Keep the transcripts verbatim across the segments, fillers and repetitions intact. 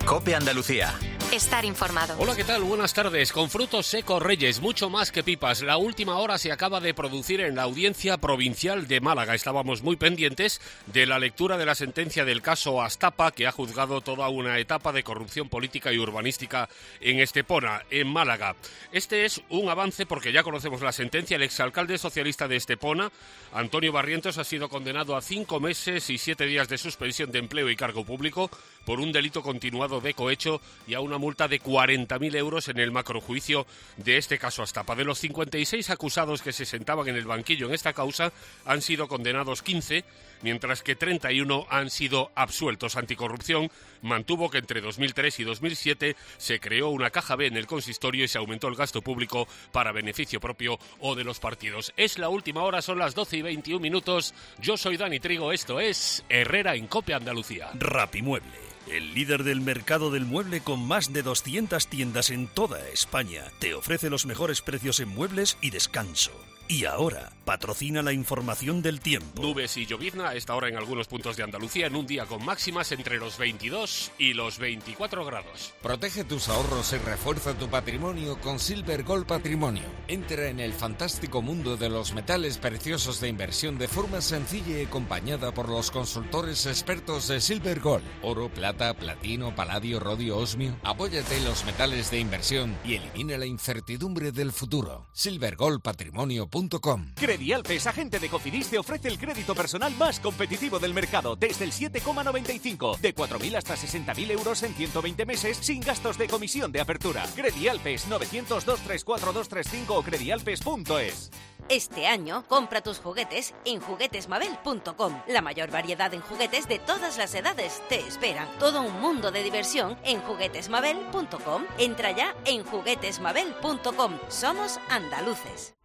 COPE Andalucía. Estar informado. Hola, ¿qué tal? Buenas tardes. Con frutos secos Reyes, mucho más que pipas. La última hora se acaba de producir en la Audiencia Provincial de Málaga. Estábamos muy pendientes de la lectura de la sentencia del caso Astapa, que ha juzgado toda una etapa de corrupción política y urbanística en Estepona, en Málaga. Este es un avance porque ya conocemos la sentencia. El exalcalde socialista de Estepona, Antonio Barrientos, ha sido condenado a cinco meses y siete días de suspensión de empleo y cargo público por un delito continuado de cohecho y a una multa de cuarenta mil euros en el macrojuicio de este caso Astapa. De los cincuenta y seis acusados que se sentaban en el banquillo en esta causa, han sido condenados quince, mientras que treinta y uno han sido absueltos. Anticorrupción mantuvo que entre dos mil tres y dos mil siete se creó una caja B en el consistorio y se aumentó el gasto público para beneficio propio o de los partidos. Es la última hora, son las doce y veintiún minutos. Yo soy Dani Trigo, esto es Herrera en COPE Andalucía. Rapimueble, el líder del mercado del mueble con más de doscientas tiendas en toda España, te ofrece los mejores precios en muebles y descanso. Y ahora, patrocina la información del tiempo. Nubes y llovizna a esta hora en algunos puntos de Andalucía, en un día con máximas entre los veintidós y los veinticuatro grados. Protege tus ahorros y refuerza tu patrimonio con Silver Gold Patrimonio. Entra en el fantástico mundo de los metales preciosos de inversión de forma sencilla y acompañada por los consultores expertos de Silver Gold. Oro, plata, platino, paladio, rodio, osmio. Apóyate en los metales de inversión y elimina la incertidumbre del futuro. silver gold patrimonio punto com. Credialpes, agente de Cofidis, te ofrece el crédito personal más competitivo del mercado, desde el siete coma noventa y cinco, de cuatro mil hasta sesenta mil euros en ciento veinte meses, sin gastos de comisión de apertura. Credialpes, novecientos, doscientos treinta y cuatro, doscientos treinta y cinco o credialpes punto es. Este año, compra tus juguetes en juguetes mabel punto com. La mayor variedad en juguetes de todas las edades te esperan. Todo un mundo de diversión en juguetes mabel punto com. Entra ya en juguetes mabel punto com. Somos andaluces.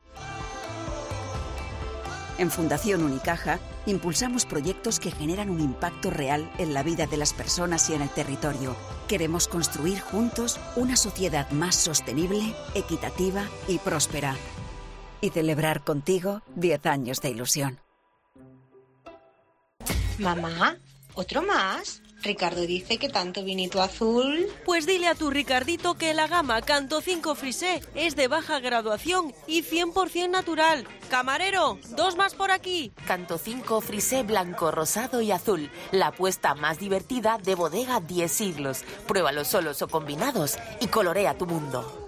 En Fundación Unicaja, impulsamos proyectos que generan un impacto real en la vida de las personas y en el territorio. Queremos construir juntos una sociedad más sostenible, equitativa y próspera. Y celebrar contigo diez años de ilusión. Mamá, ¿otro más? Ricardo dice que tanto vinito azul... Pues dile a tu Ricardito que la gama Canto cinco Frisé es de baja graduación y cien por ciento natural. Camarero, dos más por aquí. Canto cinco Frisé blanco, rosado y azul. La apuesta más divertida de Bodega diez siglos. Pruébalos solos o combinados y colorea tu mundo.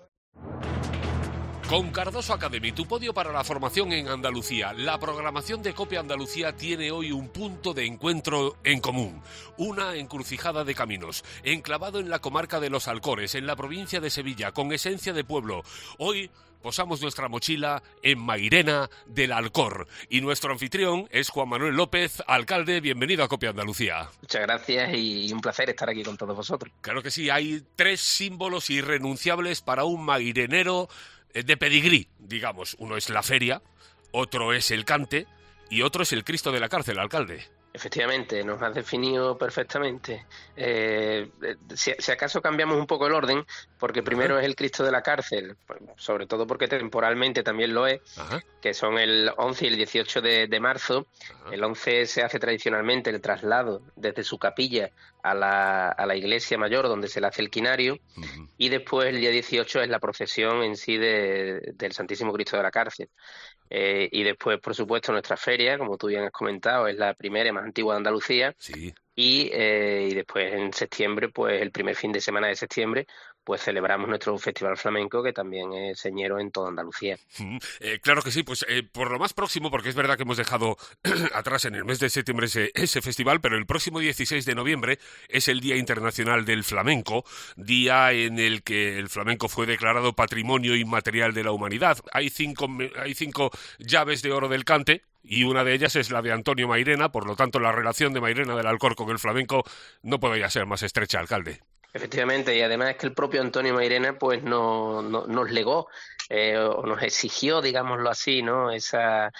Con Cardoso Academy, tu podio para la formación en Andalucía. La programación de COPE Andalucía tiene hoy un punto de encuentro en común. Una encrucijada de caminos, enclavado en la comarca de Los Alcores, en la provincia de Sevilla, con esencia de pueblo. Hoy posamos nuestra mochila en Mairena del Alcor. Y nuestro anfitrión es Juan Manuel López, alcalde. Bienvenido a COPE Andalucía. Muchas gracias y un placer estar aquí con todos vosotros. Claro que sí, hay tres símbolos irrenunciables para un mairenero de pedigrí, digamos. Uno es la feria, otro es el cante y otro es el Cristo de la Cárcel, alcalde. Efectivamente, nos has definido perfectamente. Eh, si, si acaso cambiamos un poco el orden, porque primero es el Cristo de la Cárcel, sobre todo porque temporalmente también lo es, Ajá. que son el once y el dieciocho de, de marzo. Ajá. El once se hace tradicionalmente el traslado desde su capilla a la, a la iglesia mayor, donde se le hace el quinario, uh-huh. y después el día dieciocho es la procesión en sí de, del Santísimo Cristo de la Cárcel. Eh, y después, por supuesto, nuestra feria, como tú bien has comentado, es la primera y más antigua de Andalucía. Sí. Y, eh, y después en septiembre, pues el primer fin de semana de septiembre, pues celebramos nuestro Festival Flamenco, que también es señero en toda Andalucía. Mm, eh, claro que sí, pues eh, por lo más próximo, porque es verdad que hemos dejado atrás en el mes de septiembre ese, ese festival, pero el próximo dieciséis de noviembre es el Día Internacional del Flamenco, día en el que el flamenco fue declarado Patrimonio Inmaterial de la Humanidad. Hay cinco, hay cinco llaves de oro del cante, y una de ellas es la de Antonio Mairena, por lo tanto la relación de Mairena del Alcor con el flamenco no puede ya ser más estrecha, alcalde. Efectivamente, y además es que el propio Antonio Mairena pues no, no, nos legó eh, o nos exigió, digámoslo así, ¿no? Esa,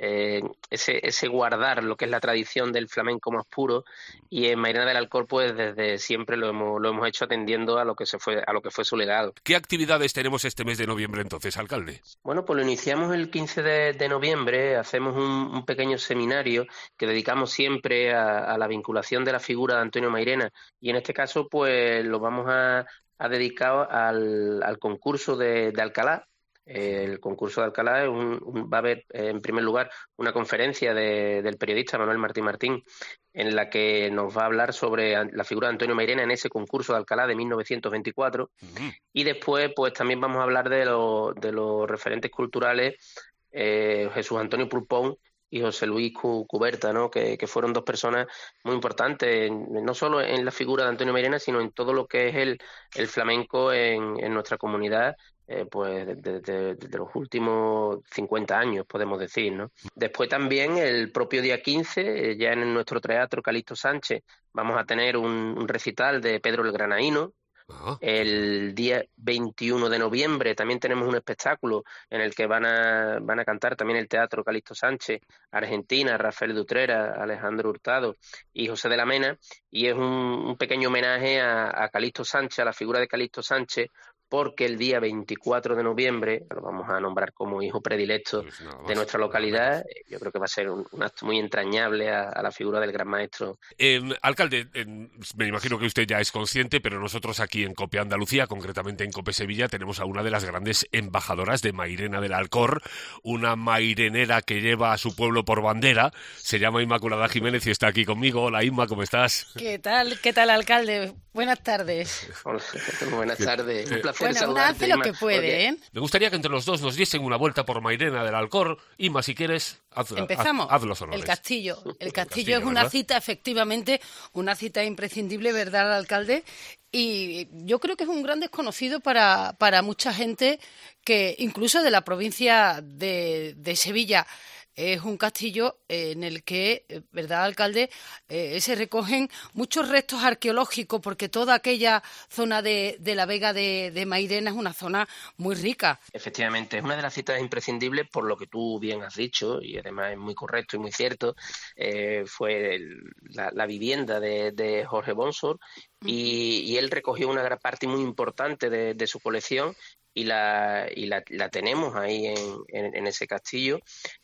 eh, ese, ese guardar lo que es la tradición del flamenco más puro, y en Mairena del Alcor pues desde siempre lo hemos, lo hemos hecho atendiendo a lo que se fue, a lo que fue su legado. ¿Qué actividades tenemos este mes de noviembre entonces, alcalde? Bueno, pues lo iniciamos el quince de, de noviembre, hacemos un, un pequeño seminario que dedicamos siempre a, a la vinculación de la figura de Antonio Mairena, y en este caso pues lo vamos a, a dedicar al, al concurso de, de Alcalá. El concurso de Alcalá es un, un, va a haber, eh, en primer lugar, una conferencia de, del periodista Manuel Martín Martín, en la que nos va a hablar sobre la figura de Antonio Mairena en ese concurso de Alcalá de mil novecientos veinticuatro. Uh-huh. Y después, pues también vamos a hablar de, lo, de los referentes culturales, eh, Jesús Antonio Pulpón y José Luis Cuberta, ¿no? Que, que fueron dos personas muy importantes, en, no solo en la figura de Antonio Mairena, sino en todo lo que es el, el flamenco en, en nuestra comunidad. Eh, pues desde de, de, de los últimos cincuenta años, podemos decir, ¿no? Después también, el propio día quince, eh, ya en nuestro teatro Calixto Sánchez, vamos a tener un, un recital de Pedro el Granaíno. Uh-huh. El día veintiuno de noviembre también tenemos un espectáculo en el que van a, van a cantar también el teatro Calixto Sánchez, Argentina, Rafael de Utrera, Alejandro Hurtado y José de la Mena, y es un, un pequeño homenaje a, a Calixto Sánchez, a la figura de Calixto Sánchez, porque el día veinticuatro de noviembre lo vamos a nombrar como hijo predilecto pues no, de nuestra localidad. Yo creo que va a ser un, un acto muy entrañable a, a la figura del gran maestro. Eh, alcalde, eh, me imagino que usted ya es consciente, pero nosotros aquí en COPE Andalucía, concretamente en COPE Sevilla, tenemos a una de las grandes embajadoras de Mairena del Alcor, una mairenera que lleva a su pueblo por bandera, se llama Inmaculada Jiménez y está aquí conmigo. Hola, Inma, ¿cómo estás? ¿Qué tal? ¿Qué tal, alcalde? Buenas tardes. Hola, buenas tardes. Un placer. Bueno, una hace lo que puede, ¿eh? Me gustaría que entre los dos nos diesen una vuelta por Mairena del Alcor. Inma, si quieres, haz, empezamos. Haz, haz los honores. El castillo. El castillo, el castillo es una ¿verdad? Cita, efectivamente, una cita imprescindible, ¿verdad, alcalde? Y yo creo que es un gran desconocido para, para mucha gente, que incluso de la provincia de, de Sevilla. Es un castillo en el que, ¿verdad, alcalde?, eh, se recogen muchos restos arqueológicos, porque toda aquella zona de, de la Vega de, de Mairena es una zona muy rica. Efectivamente, es una de las citas imprescindibles por lo que tú bien has dicho, y además es muy correcto y muy cierto. Eh, fue el, la, la vivienda de, de Jorge Bonsor, y, y él recogió una gran parte muy importante de, de su colección, y la, y la, la tenemos ahí en, en, en ese castillo.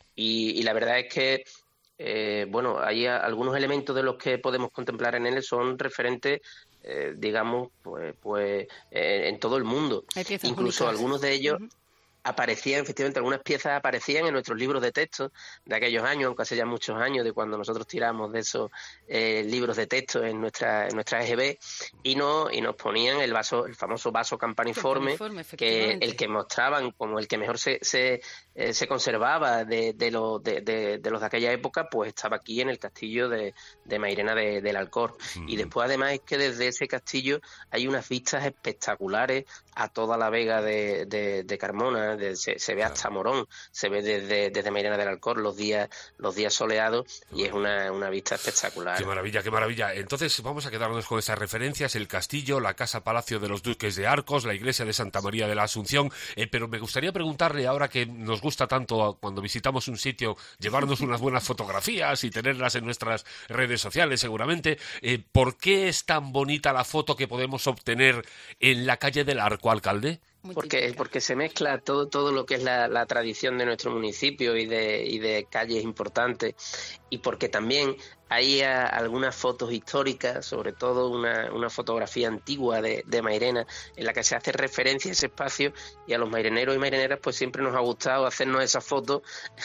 Y, y la verdad es que, eh, bueno, hay a, algunos elementos de los que podemos contemplar en él son referentes, eh, digamos, pues, pues eh, en todo el mundo. Incluso únicas. Algunos de ellos uh-huh. aparecían, efectivamente, algunas piezas aparecían en nuestros libros de texto de aquellos años, aunque hace ya muchos años de cuando nosotros tiramos de esos eh, libros de texto en nuestra en nuestra E G B, y no y nos ponían el vaso, el famoso vaso campaniforme, campaniforme que el que mostraban como el que mejor se se, eh, se conservaba de de, lo, de, de de los de aquella época, pues estaba aquí en el castillo de, de Mairena de, del Alcor. Mm. Y después además es que desde ese castillo hay unas vistas espectaculares a toda la Vega de, de, de Carmona. De, se, se ve hasta Morón, se ve desde, desde Mairena del Alcor los días los días soleados, y es una, una vista espectacular. Qué maravilla, qué maravilla. Entonces vamos a quedarnos con esas referencias: el castillo, la casa palacio de los duques de Arcos, la iglesia de Santa María de la Asunción. Eh, pero me gustaría preguntarle, ahora que nos gusta tanto cuando visitamos un sitio llevarnos unas buenas fotografías y tenerlas en nuestras redes sociales seguramente, eh, ¿por qué es tan bonita la foto que podemos obtener en la calle del Arco, alcalde? Porque, porque se mezcla todo todo lo que es la, la tradición de nuestro municipio y de, y de calles importantes, y porque también hay a, algunas fotos históricas, sobre todo una, una fotografía antigua de, de Mairena, en la que se hace referencia a ese espacio, y a los maireneros y marineras pues siempre nos ha gustado hacernos esa foto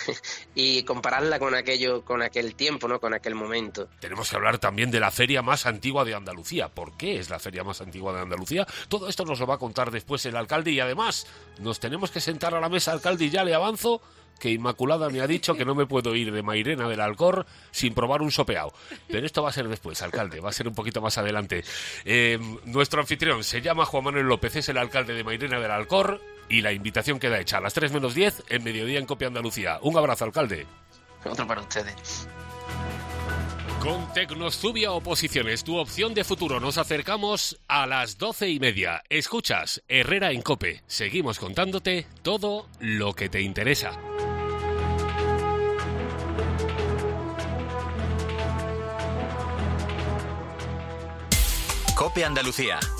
y compararla con aquello, con aquel tiempo, ¿no? Con aquel momento. Tenemos que hablar también de la feria más antigua de Andalucía. ¿Por qué es la feria más antigua de Andalucía? Todo esto nos lo va a contar después el alcalde, y además nos tenemos que sentar a la mesa, alcalde, y ya le avanzo que Inmaculada me ha dicho que no me puedo ir de Mairena del Alcor sin probar un sopeao. Pero esto va a ser después, alcalde, va a ser un poquito más adelante. Eh, nuestro anfitrión se llama Juan Manuel López, es el alcalde de Mairena del Alcor, y la invitación queda hecha a las tres menos diez en Mediodía en COPE Andalucía. Un abrazo, alcalde. Otro para ustedes. Con Tecnostubia Oposiciones, tu opción de futuro, nos acercamos a las doce y media. Escuchas Herrera en COPE. Seguimos contándote todo lo que te interesa. COPE Andalucía.